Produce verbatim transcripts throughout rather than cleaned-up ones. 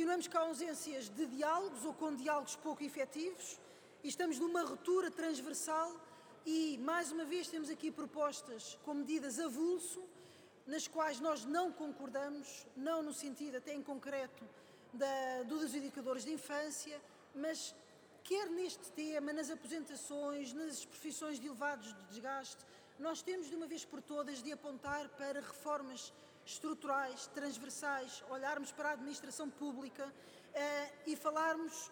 Continuamos com ausências de diálogos ou com diálogos pouco efetivos e estamos numa ruptura transversal e, mais uma vez, temos aqui propostas com medidas avulso, nas quais nós não concordamos, não no sentido até em concreto da, dos indicadores de infância, mas quer neste tema, nas aposentações, nas profissões de elevados desgaste, nós temos de uma vez por todas de apontar para reformas estruturais, transversais, olharmos para a administração pública uh, e falarmos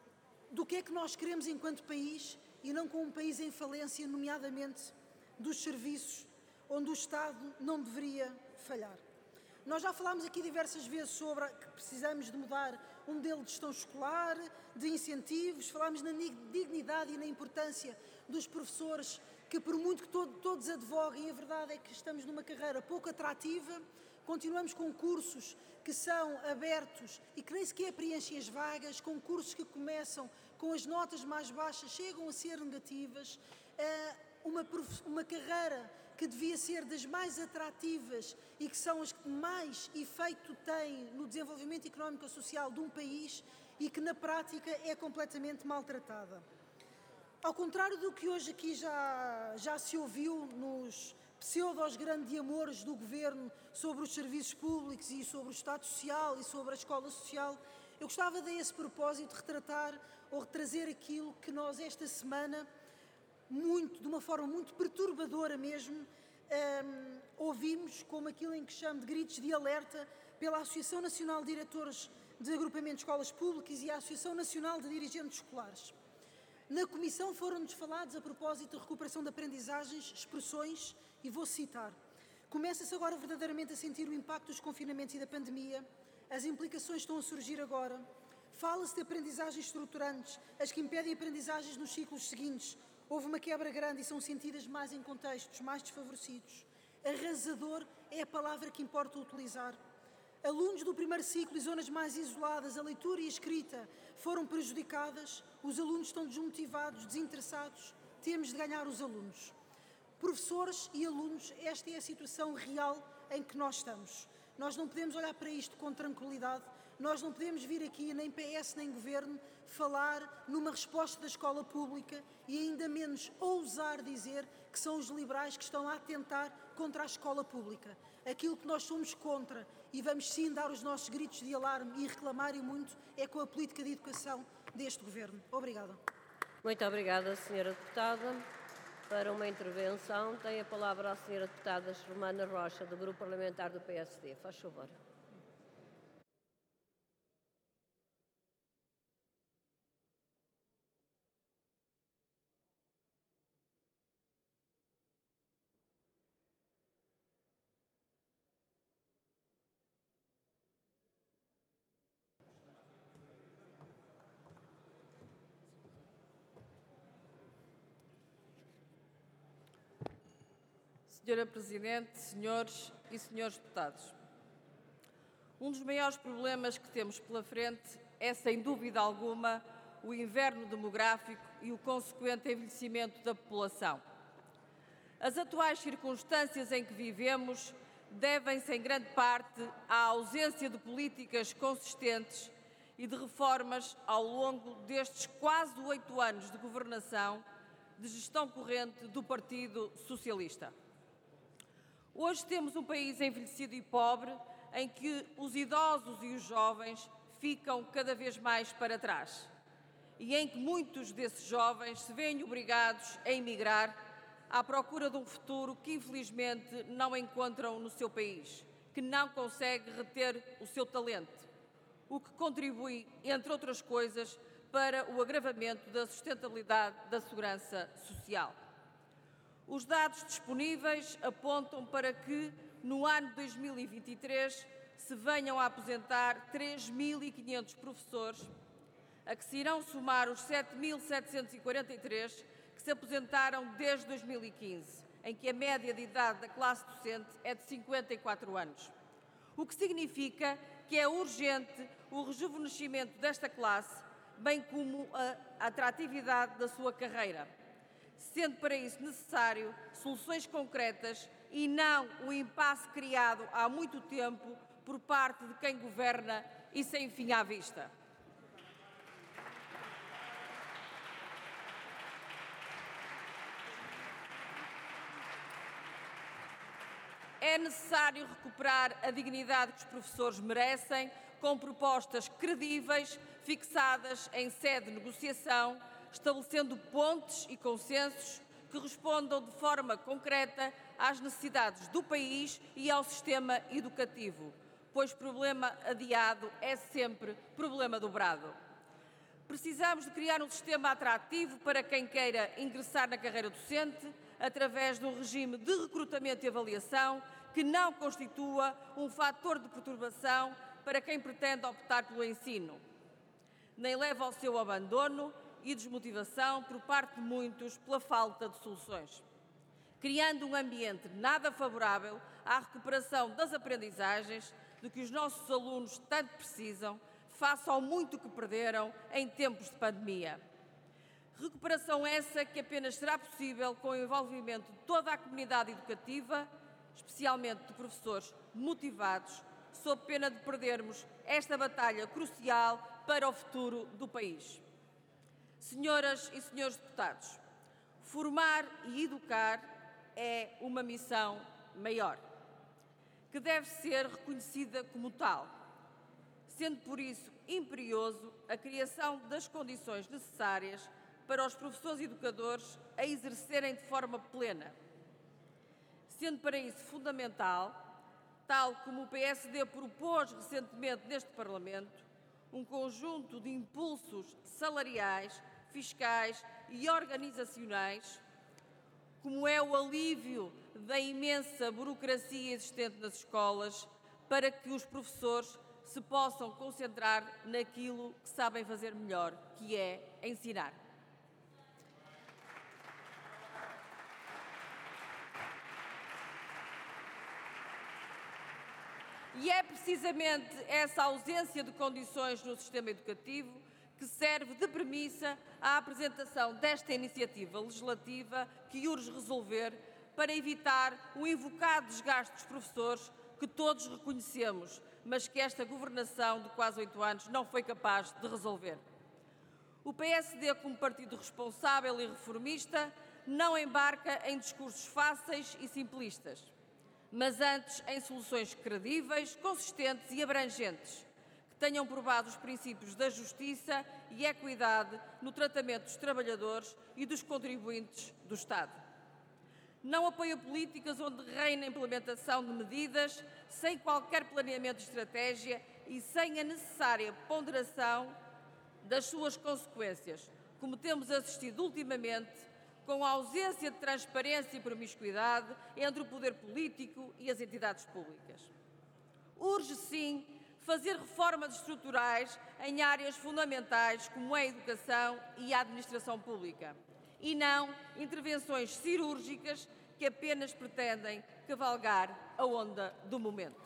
do que é que nós queremos enquanto país e não com um país em falência, nomeadamente dos serviços onde o Estado não deveria falhar. Nós já falámos aqui diversas vezes sobre que precisamos de mudar um modelo de gestão escolar, de incentivos, falámos na dignidade e na importância dos professores, que por muito que todo, todos advoguem, a verdade é que estamos numa carreira pouco atrativa, continuamos com cursos que são abertos e que nem sequer preenchem as vagas, com cursos que começam com as notas mais baixas, chegam a ser negativas, uma, uma carreira que devia ser das mais atrativas e que são as que mais efeito têm no desenvolvimento económico e social de um país e que na prática é completamente maltratada. Ao contrário do que hoje aqui já, já se ouviu nos pseudos grandes amores do Governo sobre os serviços públicos e sobre o Estado Social e sobre a escola social, eu gostava de, a esse propósito, retratar ou retrazer aquilo que nós esta semana, muito, de uma forma muito perturbadora mesmo, um, ouvimos como aquilo em que chamo de gritos de alerta pela Associação Nacional de Diretores de Agrupamentos de Escolas Públicas e a Associação Nacional de Dirigentes Escolares. Na Comissão foram-nos falados, a propósito da recuperação de aprendizagens, expressões, e vou citar: começa-se agora verdadeiramente a sentir o impacto dos confinamentos e da pandemia, as implicações estão a surgir agora, fala-se de aprendizagens estruturantes, as que impedem aprendizagens nos ciclos seguintes, houve uma quebra grande e são sentidas mais em contextos mais desfavorecidos. Arrasador é a palavra que importa utilizar. Alunos do primeiro ciclo e zonas mais isoladas, a leitura e a escrita foram prejudicadas, os alunos estão desmotivados, desinteressados, temos de ganhar os alunos. Professores e alunos, esta é a situação real em que nós estamos. Nós não podemos olhar para isto com tranquilidade, nós não podemos vir aqui, nem P S nem Governo, falar numa resposta da escola pública e ainda menos ousar dizer que são os liberais que estão a atentar contra a escola pública. Aquilo que nós somos contra e vamos sim dar os nossos gritos de alarme e reclamar e muito é com a política de educação deste Governo. Obrigada. Muito obrigada, senhora Deputada. Para uma intervenção, tem a palavra a senhora Deputada Romana Rocha, do Grupo Parlamentar do P S D. Faz favor. Senhora Presidente, senhores e senhores deputados, um dos maiores problemas que temos pela frente é, sem dúvida alguma, o inverno demográfico e o consequente envelhecimento da população. As atuais circunstâncias em que vivemos devem-se, em grande parte, à ausência de políticas consistentes e de reformas ao longo destes quase oito anos de governação de gestão corrente do Partido Socialista. Hoje temos um país envelhecido e pobre, em que os idosos e os jovens ficam cada vez mais para trás e em que muitos desses jovens se veem obrigados a emigrar à procura de um futuro que, infelizmente, não encontram no seu país, que não consegue reter o seu talento, o que contribui, entre outras coisas, para o agravamento da sustentabilidade da segurança social. Os dados disponíveis apontam para que, no ano de dois mil e vinte e três, se venham a aposentar três mil e quinhentos professores, a que se irão somar os sete mil setecentos e quarenta e três que se aposentaram desde dois mil e quinze, em que a média de idade da classe docente é de cinquenta e quatro anos. O que significa que é urgente o rejuvenescimento desta classe, bem como a atratividade da sua carreira, sendo para isso necessário soluções concretas e não o impasse criado há muito tempo por parte de quem governa e sem fim à vista. É necessário recuperar a dignidade que os professores merecem, com propostas credíveis, fixadas em sede de negociação, estabelecendo pontes e consensos que respondam de forma concreta às necessidades do país e ao sistema educativo, pois problema adiado é sempre problema dobrado. Precisamos de criar um sistema atrativo para quem queira ingressar na carreira docente, através de um regime de recrutamento e avaliação que não constitua um fator de perturbação para quem pretende optar pelo ensino, nem leva ao seu abandono e desmotivação por parte de muitos pela falta de soluções, criando um ambiente nada favorável à recuperação das aprendizagens de que os nossos alunos tanto precisam, face ao muito que perderam em tempos de pandemia. Recuperação essa que apenas será possível com o envolvimento de toda a comunidade educativa, especialmente de professores motivados, sob pena de perdermos esta batalha crucial para o futuro do país. Senhoras e senhores deputados, formar e educar é uma missão maior, que deve ser reconhecida como tal, sendo por isso imperioso a criação das condições necessárias para os professores e educadores a exercerem de forma plena, sendo para isso fundamental, tal como o P S D propôs recentemente neste Parlamento, um conjunto de impulsos salariais, fiscais e organizacionais, como é o alívio da imensa burocracia existente nas escolas, para que os professores se possam concentrar naquilo que sabem fazer melhor, que é ensinar. E é precisamente essa ausência de condições no sistema educativo que serve de premissa à apresentação desta iniciativa legislativa que urge resolver para evitar o invocado desgaste dos professores que todos reconhecemos, mas que esta governação de quase oito anos não foi capaz de resolver. O P S D, como partido responsável e reformista, não embarca em discursos fáceis e simplistas, mas antes em soluções credíveis, consistentes e abrangentes, que tenham provado os princípios da justiça e equidade no tratamento dos trabalhadores e dos contribuintes do Estado. Não apoia políticas onde reina a implementação de medidas sem qualquer planeamento de estratégia e sem a necessária ponderação das suas consequências, como temos assistido ultimamente, com a ausência de transparência e promiscuidade entre o poder político e as entidades públicas. Urge, sim, fazer reformas estruturais em áreas fundamentais como a educação e a administração pública, e não intervenções cirúrgicas que apenas pretendem cavalgar a onda do momento.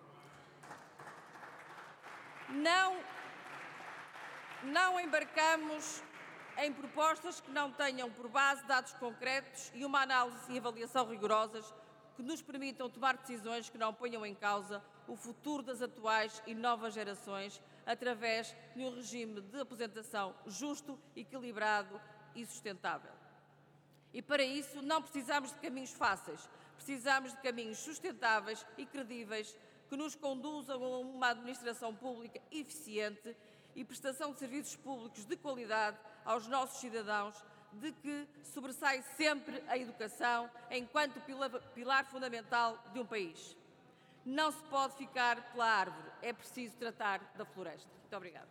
Não, não embarcamos em propostas que não tenham por base dados concretos e uma análise e avaliação rigorosas que nos permitam tomar decisões que não ponham em causa o futuro das atuais e novas gerações através de um regime de aposentação justo, equilibrado e sustentável. E para isso não precisamos de caminhos fáceis, precisamos de caminhos sustentáveis e credíveis que nos conduzam a uma administração pública eficiente e prestação de serviços públicos de qualidade aos nossos cidadãos, de que sobressai sempre a educação enquanto pilar fundamental de um país. Não se pode ficar pela árvore, é preciso tratar da floresta. Muito obrigada.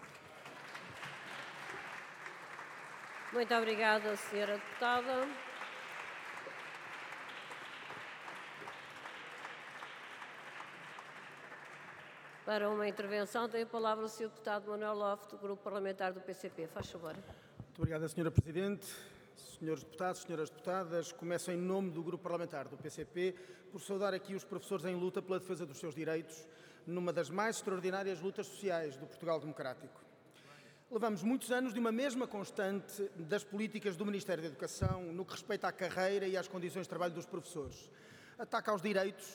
Muito obrigada, senhora deputada. Para uma intervenção tem a palavra o senhor deputado Manuel Lofe, do Grupo Parlamentar do P C P. Faz favor. Muito obrigada, senhora Presidente. Senhores deputados, senhoras deputadas, começo em nome do Grupo Parlamentar do P C P por saudar aqui os professores em luta pela defesa dos seus direitos, numa das mais extraordinárias lutas sociais do Portugal democrático. Levamos muitos anos de uma mesma constante das políticas do Ministério da Educação no que respeita à carreira e às condições de trabalho dos professores. Ataque aos direitos,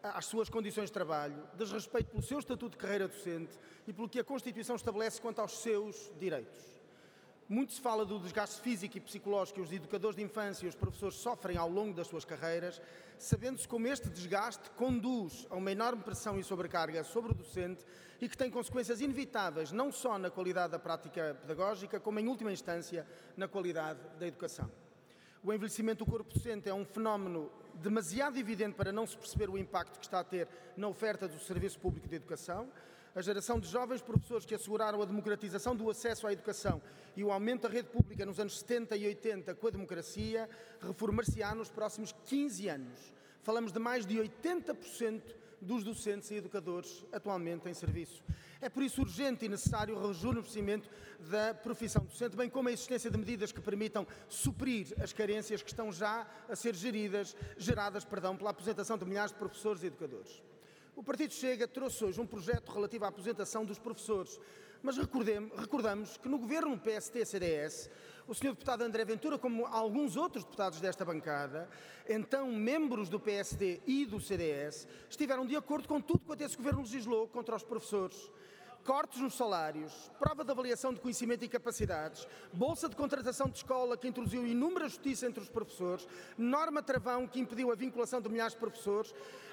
às suas condições de trabalho, desrespeito pelo seu estatuto de carreira docente e pelo que a Constituição estabelece quanto aos seus direitos. Muito se fala do desgaste físico e psicológico que os educadores de infância e os professores sofrem ao longo das suas carreiras, sabendo-se como este desgaste conduz a uma enorme pressão e sobrecarga sobre o docente e que tem consequências inevitáveis não só na qualidade da prática pedagógica, como em última instância na qualidade da educação. O envelhecimento do corpo docente é um fenómeno demasiado evidente para não se perceber o impacto que está a ter na oferta do Serviço Público de Educação. A geração de jovens professores que asseguraram a democratização do acesso à educação e o aumento da rede pública nos anos setenta e oitenta com a democracia reformar-se-á nos próximos quinze anos. Falamos de mais de oitenta por cento dos docentes e educadores atualmente em serviço. É por isso urgente e necessário o rejuvenescimento da profissão docente, bem como a existência de medidas que permitam suprir as carências que estão já a ser geridas, geradas perdão, pela aposentação de milhares de professores e educadores. O Partido Chega trouxe hoje um projeto relativo à aposentação dos professores, mas recordamos que no governo P S D C D S, o senhor deputado André Ventura, como alguns outros deputados desta bancada, então membros do P S D e do C D S, estiveram de acordo com tudo quanto esse governo legislou contra os professores. Cortes nos salários, prova de avaliação de conhecimento e capacidades, bolsa de contratação de escola que introduziu inúmera justiça entre os professores, norma travão que impediu a vinculação de milhares de professores,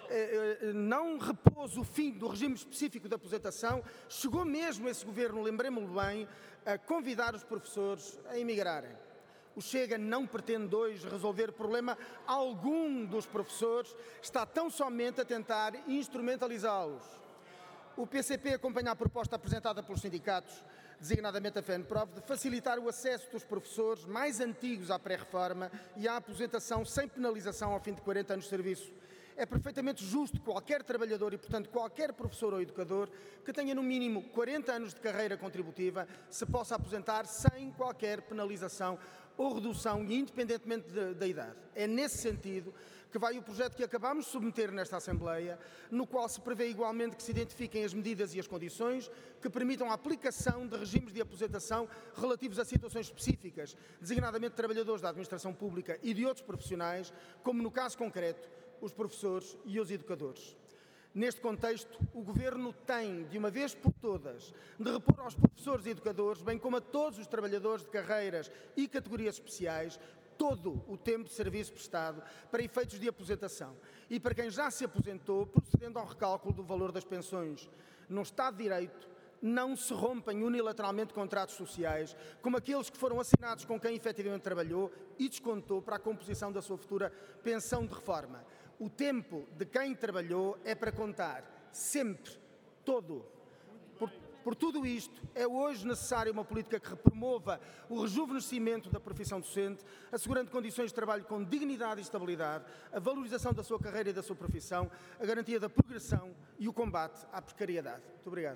não repôs o fim do regime específico de aposentação, chegou mesmo esse governo, lembremos-lo bem, a convidar os professores a emigrarem. O Chega não pretende hoje resolver problema algum dos professores, está tão somente a tentar instrumentalizá-los. O P C P acompanha a proposta apresentada pelos sindicatos, designadamente a FENPROF, de facilitar o acesso dos professores mais antigos à pré-reforma e à aposentação sem penalização ao fim de quarenta anos de serviço. É perfeitamente justo que qualquer trabalhador e, portanto, qualquer professor ou educador que tenha no mínimo quarenta anos de carreira contributiva se possa aposentar sem qualquer penalização ou redução, independentemente de, da idade. É nesse sentido que vai o projeto que acabamos de submeter nesta Assembleia, no qual se prevê igualmente que se identifiquem as medidas e as condições que permitam a aplicação de regimes de aposentação relativos a situações específicas, designadamente trabalhadores da administração pública e de outros profissionais, como no caso concreto, os professores e os educadores. Neste contexto, o Governo tem, de uma vez por todas, de repor aos professores e educadores, bem como a todos os trabalhadores de carreiras e categorias especiais, todo o tempo de serviço prestado para efeitos de aposentação e para quem já se aposentou, procedendo ao recálculo do valor das pensões. Num Estado de Direito, não se rompem unilateralmente contratos sociais, como aqueles que foram assinados com quem efetivamente trabalhou e descontou para a composição da sua futura pensão de reforma. O tempo de quem trabalhou é para contar, sempre, todo. Por, por tudo isto, é hoje necessária uma política que promova o rejuvenescimento da profissão docente, assegurando condições de trabalho com dignidade e estabilidade, a valorização da sua carreira e da sua profissão, a garantia da progressão e o combate à precariedade. Muito obrigado.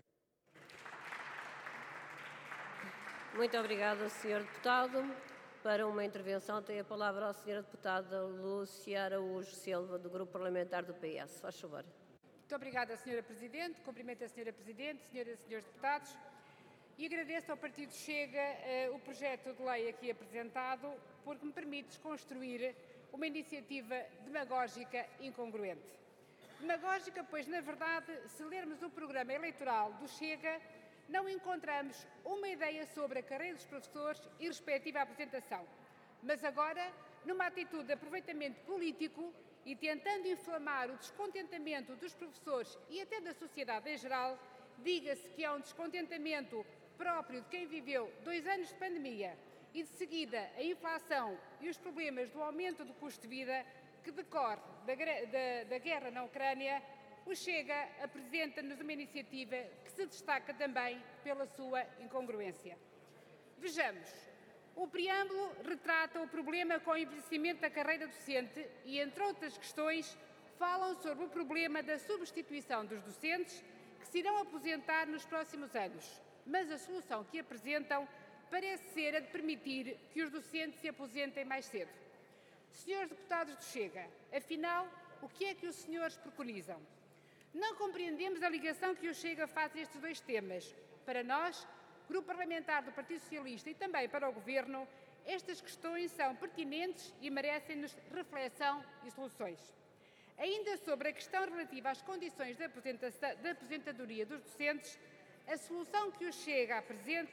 Muito obrigada, senhor Deputado. Para uma intervenção tem a palavra a senhora Deputada Lúcia Araújo Silva, do Grupo Parlamentar do P S. Faz favor. Muito obrigada, senhora Presidente. Cumprimento a senhora Presidente, senhoras e senhores deputados, e agradeço ao Partido Chega uh, o projeto de lei aqui apresentado, porque me permite desconstruir uma iniciativa demagógica incongruente. Demagógica, pois, na verdade, se lermos o programa eleitoral do Chega, não encontramos uma ideia sobre a carreira dos professores e respectiva aposentação. Mas agora, numa atitude de aproveitamento político e tentando inflamar o descontentamento dos professores e até da sociedade em geral, diga-se que há um descontentamento próprio de quem viveu dois anos de pandemia e, de seguida, a inflação e os problemas do aumento do custo de vida que decorre da, da, da guerra na Ucrânia. O Chega apresenta-nos uma iniciativa que se destaca também pela sua incongruência. Vejamos, o preâmbulo retrata o problema com o envelhecimento da carreira docente e, entre outras questões, falam sobre o problema da substituição dos docentes que se irão aposentar nos próximos anos. Mas a solução que apresentam parece ser a de permitir que os docentes se aposentem mais cedo. Senhores deputados do Chega, afinal, o que é que os senhores preconizam? Não compreendemos a ligação que o Chega faz a estes dois temas. Para nós, Grupo Parlamentar do Partido Socialista, e também para o Governo, estas questões são pertinentes e merecem-nos reflexão e soluções. Ainda sobre a questão relativa às condições de aposentadoria dos docentes, a solução que o Chega apresenta